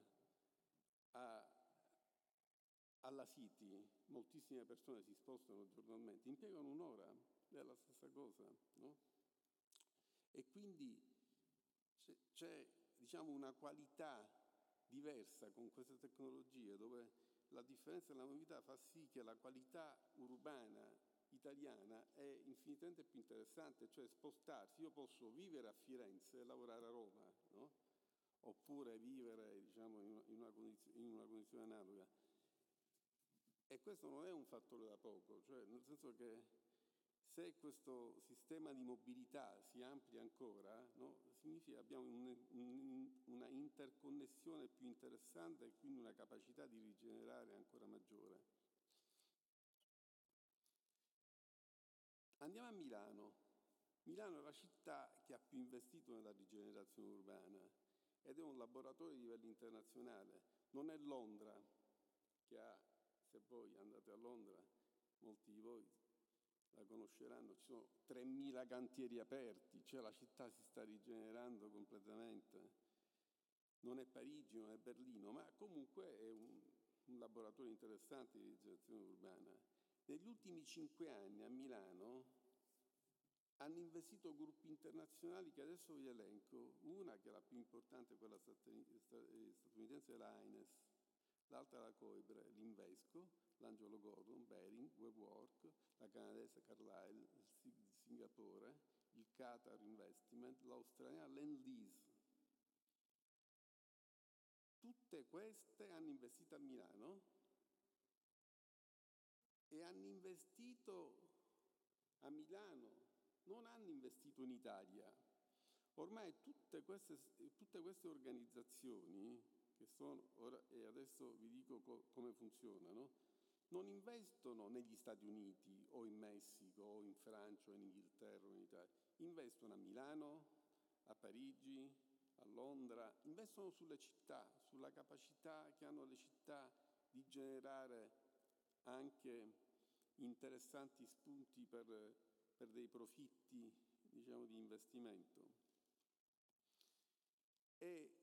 alla City moltissime persone si spostano giornalmente, impiegano un'ora, è la stessa cosa, no? E quindi c'è diciamo, una qualità diversa con queste tecnologie, dove la differenza della mobilità fa sì che la qualità urbana italiana è infinitamente più interessante, cioè spostarsi. Io posso vivere a Firenze e lavorare a Roma, no? Oppure vivere diciamo, in una condizione analoga. E questo non è un fattore da poco, cioè nel senso che se questo sistema di mobilità si amplia ancora, no, significa che abbiamo una interconnessione più interessante e quindi una capacità di rigenerare ancora maggiore. Andiamo a Milano. Milano è la città che ha più investito nella rigenerazione urbana ed è un laboratorio di livello internazionale. Non è Londra, che ha, se voi andate a Londra, molti di voi la conosceranno, ci sono 3.000 cantieri aperti, cioè la città si sta rigenerando completamente. Non è Parigi, non è Berlino, ma comunque è un laboratorio interessante di rigenerazione urbana. Negli ultimi 5 anni a Milano hanno investito gruppi internazionali che adesso vi elenco. Una, che è la più importante, quella statunitense, è la Hines, l'altra è la Coibre, l'Invesco, l'Angelo Gordon, Bering, WeWork, la canadese Carlyle, il Singapore, il Qatar Investment, l'australiana Lendlease. Tutte queste hanno investito a Milano e hanno investito a Milano, non hanno investito in Italia. Ormai tutte queste organizzazioni, che sono, ora, e adesso vi dico come funzionano, non investono negli Stati Uniti o in Messico o in Francia o in Inghilterra o in Italia, investono a Milano, a Parigi, a Londra, investono sulle città, sulla capacità che hanno le città di generare anche interessanti spunti per dei profitti, diciamo, di investimento. E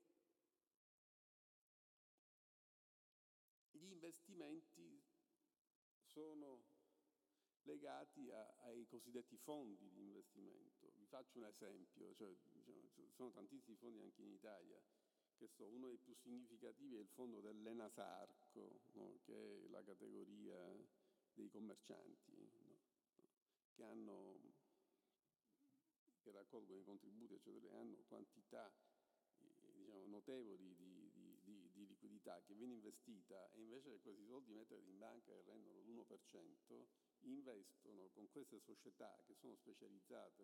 gli investimenti sono legati ai cosiddetti fondi di investimento. Vi faccio un esempio, cioè, diciamo, ci sono tantissimi fondi anche in Italia, uno dei più significativi è il fondo dell'Enasarco, no? Che è la categoria dei commercianti, no? che raccolgono i contributi, eccetera, e hanno quantità diciamo, notevoli di liquidità che viene investita, e invece di questi soldi metterli in banca e rendono l'1%, investono con queste società che sono specializzate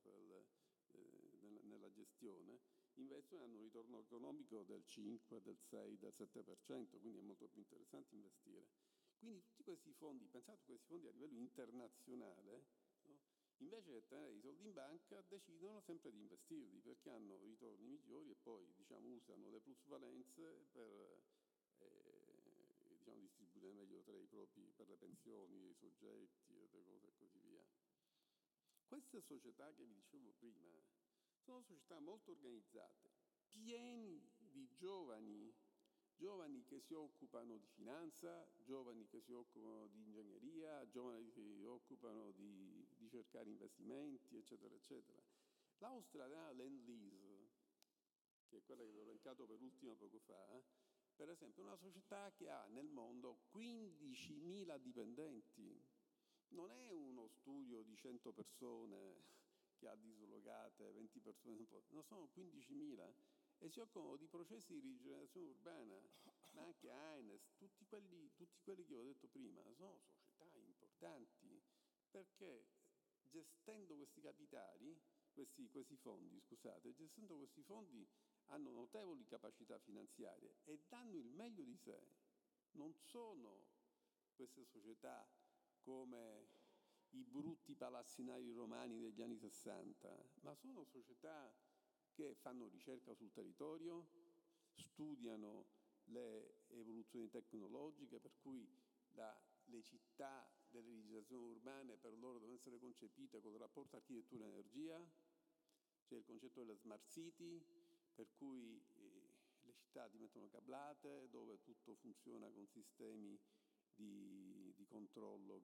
nella gestione, investono e hanno un ritorno economico del 5, del 6, del 7%, quindi è molto più interessante investire. Quindi tutti questi fondi, pensate a questi fondi a livello internazionale, no? Invece di tenere i soldi in banca decidono sempre di investirli perché hanno ritorni migliori e poi diciamo, usano le plusvalenze per diciamo, distribuire meglio tra i propri, per le pensioni dei soggetti e le cose e così via. Queste società che vi dicevo prima sono società molto organizzate, pieni di giovani che si occupano di finanza, giovani che si occupano di ingegneria, giovani che si occupano di cercare investimenti, eccetera, eccetera. L'australiana Lendlease, che è quella che vi ho elencato per ultimo poco fa, per esempio è una società che ha nel mondo 15.000 dipendenti. Non è uno studio di 100 persone che ha dislocate 20 persone, no, sono 15.000. E si occupano di processi di rigenerazione urbana. ma anche AENES, tutti quelli che ho detto prima, sono società importanti, perché gestendo questi capitali, questi fondi, gestendo questi fondi hanno notevoli capacità finanziarie e danno il meglio di sé. Non sono queste società come i brutti palassinari romani degli anni 60, ma sono società che fanno ricerca sul territorio, studiano le evoluzioni tecnologiche, per cui le città delle rigenerazioni urbane per loro devono essere concepite con il rapporto architettura-energia, c'è il concetto delle smart city, per cui le città diventano cablate, dove tutto funziona con sistemi di controllo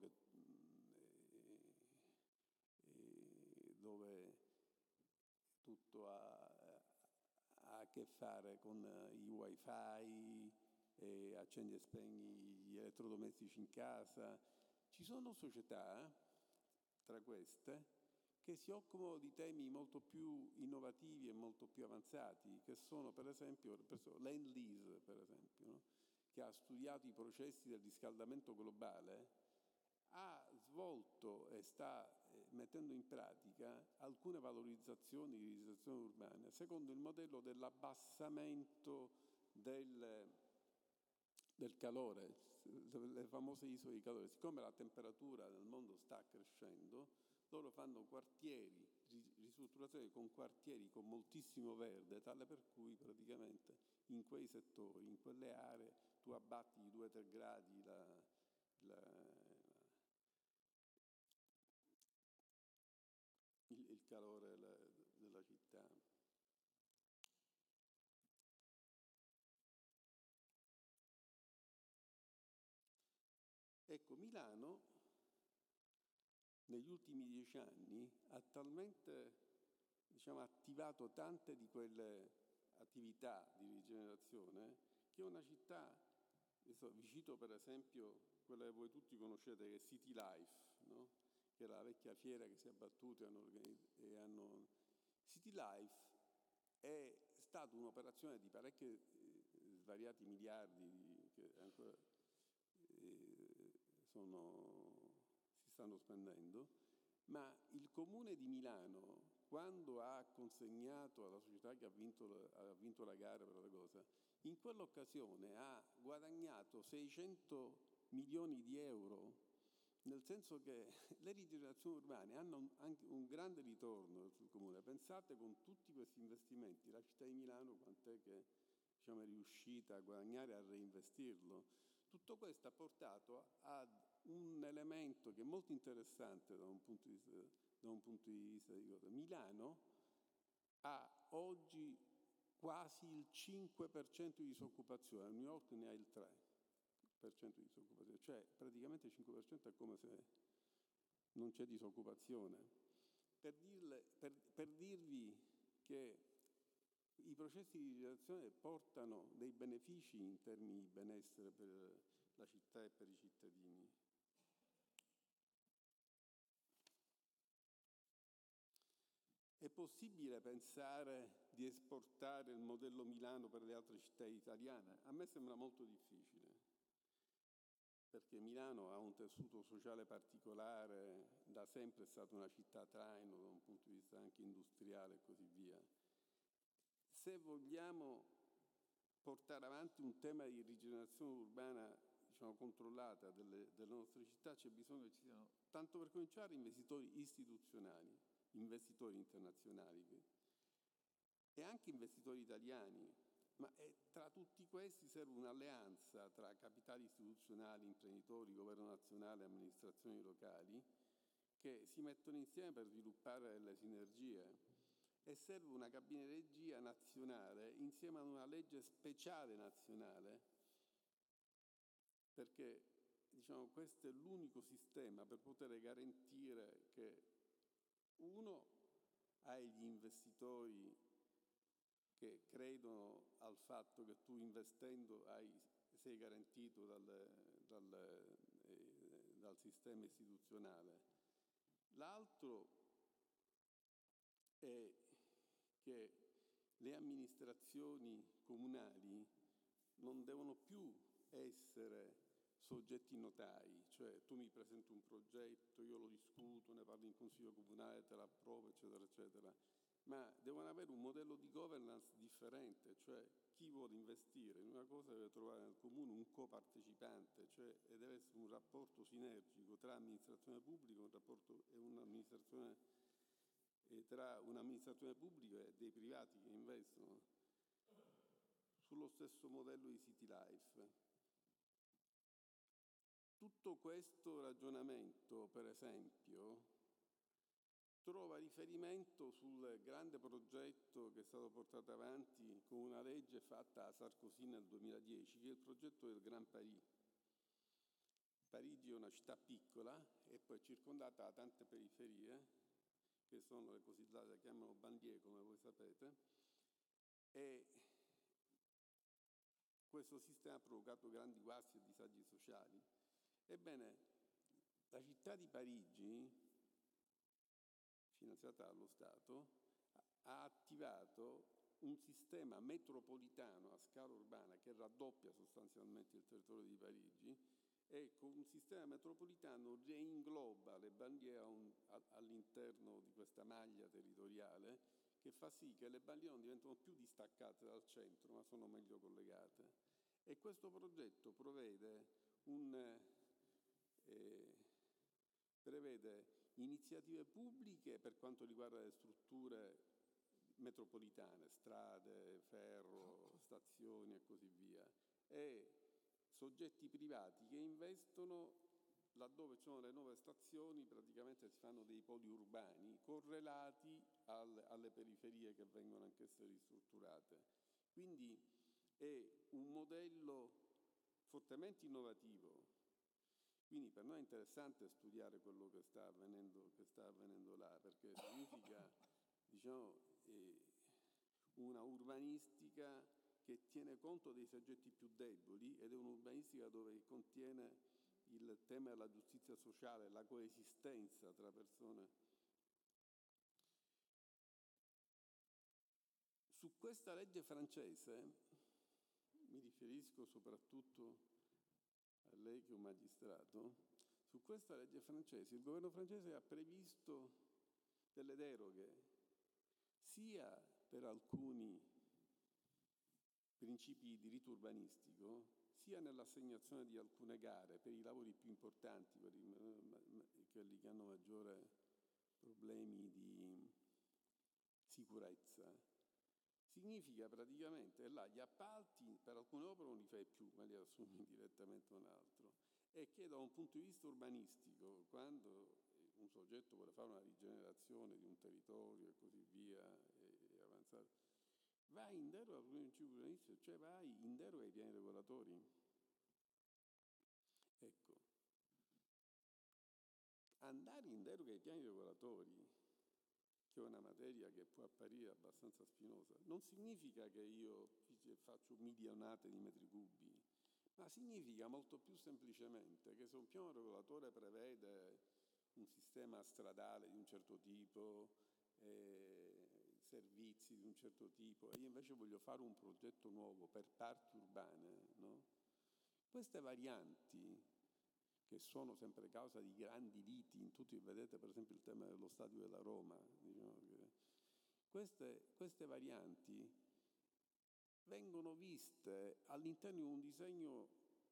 dove tutto ha a che fare con i wifi, accendi e spegni gli elettrodomestici in casa. Ci sono società, tra queste, che si occupano di temi molto più innovativi e molto più avanzati, che sono per esempio Lendlease, per esempio, no? Che ha studiato i processi del riscaldamento globale, ha svolto e sta mettendo in pratica alcune valorizzazioni di rigenerazione urbana secondo il modello dell'abbassamento del calore, le famose isole di calore. Siccome la temperatura nel mondo sta crescendo, loro fanno quartieri, ristrutturazioni con quartieri con moltissimo verde, tale per cui praticamente in quei settori, in quelle aree, tu abbatti di 2-3 gradi il calore della città. Ecco, Milano negli ultimi 10 anni ha talmente attivato tante di quelle attività di rigenerazione che è una città, vi cito per esempio quella che voi tutti conoscete, che è City Life, no? Che era la vecchia fiera che si è abbattuta e hanno... City Life è stata un'operazione di parecchi svariati miliardi che ancora si stanno spendendo, ma il Comune di Milano, quando ha consegnato alla società che ha vinto la gara per la cosa, in quell'occasione ha guadagnato 600 milioni di euro, nel senso che le rigenerazioni urbane hanno anche un grande ritorno sul Comune. Pensate, con tutti questi investimenti, la città di Milano quant'è che è riuscita a guadagnare e a reinvestirlo. Tutto questo ha portato ad un elemento che è molto interessante da un punto di vista di cosa. Milano ha oggi quasi il 5% di disoccupazione, New York ne ha il 3% di disoccupazione, cioè praticamente il 5% è come se non c'è disoccupazione. Per dirvi che i processi di rigenerazione portano dei benefici in termini di benessere per la città e per i cittadini. È possibile pensare di esportare il modello Milano per le altre città italiane? A me sembra molto difficile, perché Milano ha un tessuto sociale particolare, da sempre è stata una città traino da un punto di vista anche industriale e così via. Se vogliamo portare avanti un tema di rigenerazione urbana, controllata delle nostre città, c'è bisogno che ci siano, tanto per cominciare, investitori istituzionali, investitori internazionali e anche investitori italiani, ma tra tutti questi serve un'alleanza tra capitali istituzionali, imprenditori, governo nazionale e amministrazioni locali che si mettono insieme per sviluppare le sinergie. E serve una cabina di regia nazionale insieme ad una legge speciale nazionale, perché questo è l'unico sistema per poter garantire che uno hai gli investitori che credono al fatto che tu investendo sei garantito dal sistema istituzionale. L'altro è che le amministrazioni comunali non devono più essere soggetti notai, cioè tu mi presenti un progetto, io lo discuto, ne parlo in consiglio comunale, te l'approvo, eccetera, eccetera, ma devono avere un modello di governance differente, cioè chi vuole investire in una cosa deve trovare nel comune un copartecipante, cioè, e deve essere un rapporto sinergico tra amministrazione pubblica tra un'amministrazione pubblica e dei privati che investono sullo stesso modello di City Life. Tutto questo ragionamento, per esempio, trova riferimento sul grande progetto che è stato portato avanti con una legge fatta a Sarkozy nel 2010, che è il progetto del Grand Paris. Parigi è una città piccola e poi è circondata da tante periferie, che sono le cosiddette, le chiamano banlieue, come voi sapete, e questo sistema ha provocato grandi guasti e disagi sociali. Ebbene, la città di Parigi, finanziata dallo Stato, ha attivato un sistema metropolitano a scala urbana che raddoppia sostanzialmente il territorio di Parigi, e con un sistema metropolitano reingloba le banlieue all'interno di questa maglia territoriale, che fa sì che le banlieue non diventano più distaccate dal centro, ma sono meglio collegate. E questo progetto prevede iniziative pubbliche per quanto riguarda le strutture metropolitane, strade, ferro, stazioni e così via, e soggetti privati che investono laddove ci sono le nuove stazioni. Praticamente si fanno dei poli urbani correlati alle periferie che vengono anch'esse ristrutturate. Quindi è un modello fortemente innovativo. Quindi per noi è interessante studiare quello che sta avvenendo là, perché significa, una urbanistica che tiene conto dei soggetti più deboli, ed è un'urbanistica dove contiene il tema della giustizia sociale, la coesistenza tra persone. Su questa legge francese, mi riferisco soprattutto a lei che è un magistrato, su questa legge francese il governo francese ha previsto delle deroghe sia per alcuni principi di diritto urbanistico, sia nell'assegnazione di alcune gare per i lavori più importanti, quelli che hanno maggiore problemi di sicurezza. Significa praticamente là gli appalti per alcune opere non li fai più, ma li assumi direttamente un altro. E che da un punto di vista urbanistico, quando un soggetto vuole fare una rigenerazione di un territorio e così via, e avanzare, vai in deroga al principio urbanistico, cioè vai in deroga ai piani regolatori. Ecco, andare in deroga ai piani regolatori, che è una materia che può apparire abbastanza spinosa, non significa che io faccio milionate di metri cubi, ma significa molto più semplicemente che se un piano regolatore prevede un sistema stradale di un certo tipo, servizi di un certo tipo, e io invece voglio fare un progetto nuovo per parti urbane, no? Queste varianti, che sono sempre causa di grandi liti in tutti, vedete per esempio il tema dello stadio della Roma, queste varianti vengono viste all'interno di un disegno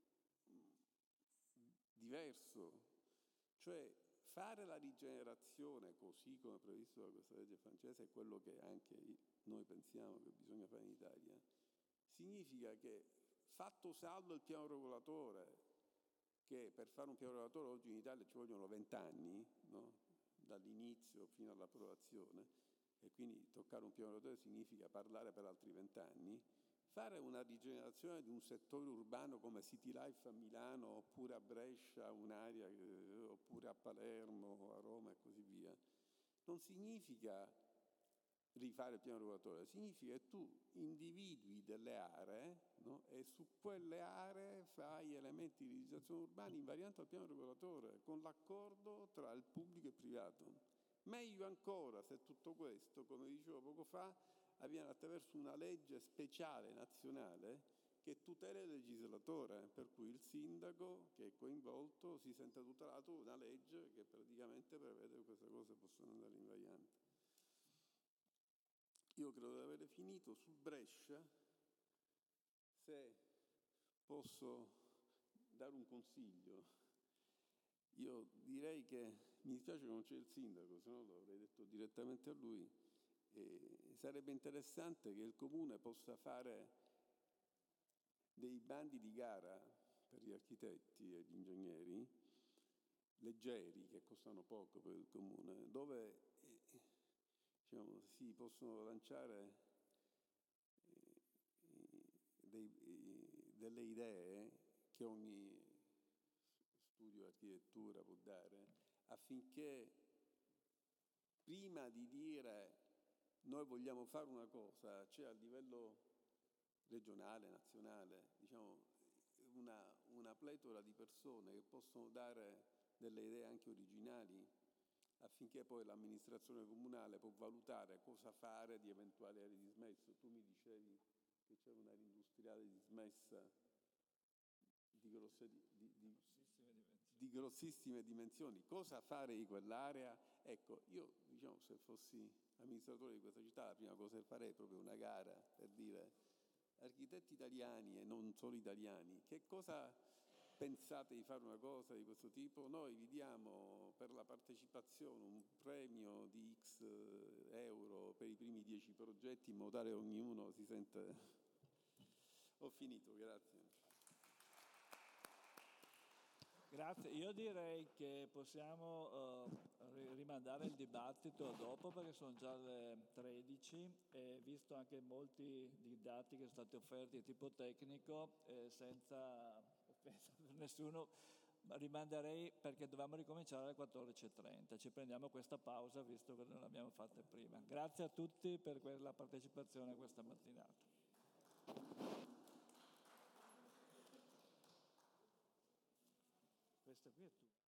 diverso, cioè fare la rigenerazione così come previsto da questa legge francese, è quello che anche noi pensiamo che bisogna fare in Italia. Significa che, fatto salvo il piano regolatore, che per fare un piano regolatore oggi in Italia ci vogliono 20 anni, no? Dall'inizio fino all'approvazione, e quindi toccare un piano regolatore significa parlare per altri 20 anni. Fare una rigenerazione di un settore urbano come City Life a Milano, oppure a Brescia, un'area, oppure a Palermo, a Roma e così via, non significa rifare il piano regolatore, significa che tu individui delle aree, no? E su quelle aree fai elementi di rigenerazione urbana invarianti al piano regolatore, con l'accordo tra il pubblico e il privato. Meglio ancora se tutto questo, come dicevo poco fa, avviene attraverso una legge speciale nazionale che tutela il legislatore, per cui il sindaco che è coinvolto si sente tutelato da una legge che praticamente prevede che queste cose possono andare in variante. Io credo di avere finito. Su Brescia, se posso dare un consiglio, io direi che mi dispiace che non c'è il sindaco, se no lo avrei detto direttamente a lui. Sarebbe interessante che il comune possa fare dei bandi di gara per gli architetti e gli ingegneri leggeri, che costano poco per il comune, dove si possono lanciare delle idee che ogni studio di architettura può dare, affinché prima di dire noi vogliamo fare una cosa, c'è a livello regionale, nazionale, una pletora di persone che possono dare delle idee anche originali, affinché poi l'amministrazione comunale può valutare cosa fare di eventuali aree dismesse. Tu mi dicevi che c'è un'area industriale dismessa di grossissime dimensioni. Cosa fare di quell'area? Ecco, io se fossi amministratore di questa città, la prima cosa che farei è proprio una gara per dire: architetti italiani e non solo italiani, che cosa pensate di fare una cosa di questo tipo? Noi vi diamo per la partecipazione un premio di X euro per i primi 10 progetti, in modo tale che ognuno si sente... Ho finito, grazie. Grazie, io direi che possiamo rimandare il dibattito dopo, perché sono già le 13 e visto anche molti dei dati che sono stati offerti di tipo tecnico, senza offesa per nessuno, rimanderei, perché dovevamo ricominciare alle 14:30. Ci prendiamo questa pausa visto che non l'abbiamo fatta prima. Grazie a tutti per la partecipazione questa mattinata. Questa qui è tutto.